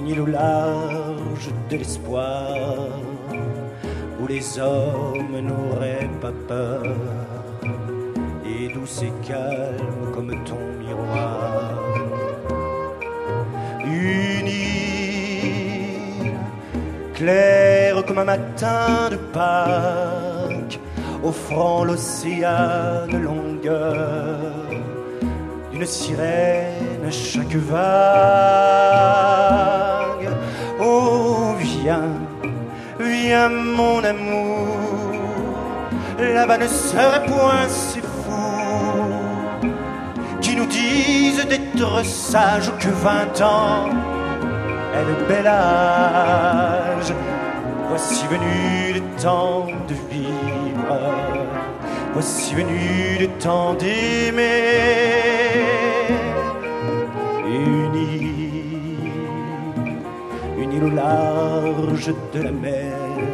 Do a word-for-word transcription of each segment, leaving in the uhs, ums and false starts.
île au large de l'espoir, où les hommes n'auraient pas peur, et douce et calme comme ton miroir. Une île claire comme un matin de Pâques, offrant l'océan de longueur d'une sirène à chaque vague. Oh, viens, viens mon amour, là-bas ne serait point si fou qui nous disent d'être sages que vingt ans est le bel âge. Voici venu le temps de vivre, voici venu le temps d'aimer. Une île, une île au large de la mer,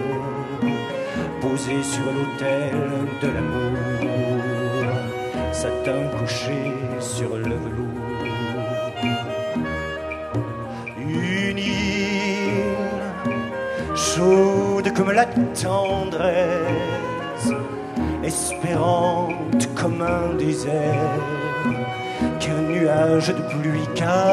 posée sur l'autel de l'amour, satin couché sur le velours. Une île chaude comme la tendresse, espérante comme un désert qu'un nuage de pluie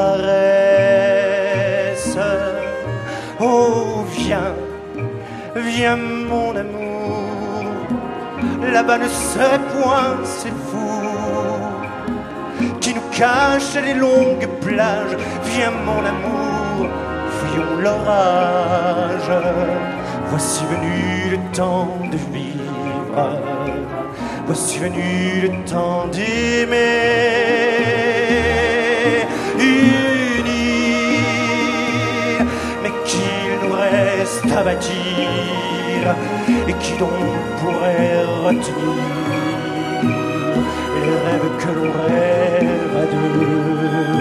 caresse. Oh, viens, viens mon amour, là-bas ne serait point ces fous qui nous cachent les longues plages. Viens mon amour, fuyons l'orage. Voici venu le temps de vivre, voici venu le temps d'aimer. Une île, mais qu'il nous reste à bâtir, et qui donc pourrait retenir les rêves que l'on rêve à deux.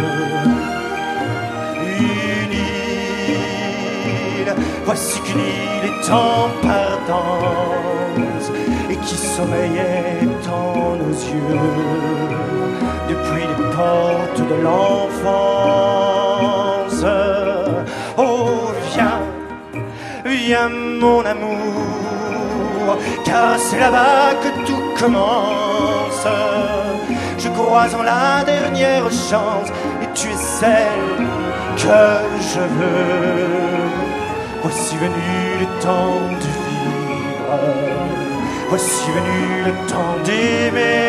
Une île, voici qu'une île est en partance, et qui sommeillait en nos yeux depuis les portes de l'enfance. Oh, viens, viens mon amour, car c'est là-bas que tout commence. Je crois en la dernière chance, et tu es celle que je veux. Voici venu le temps de vivre, voici venu le temps d'aimer.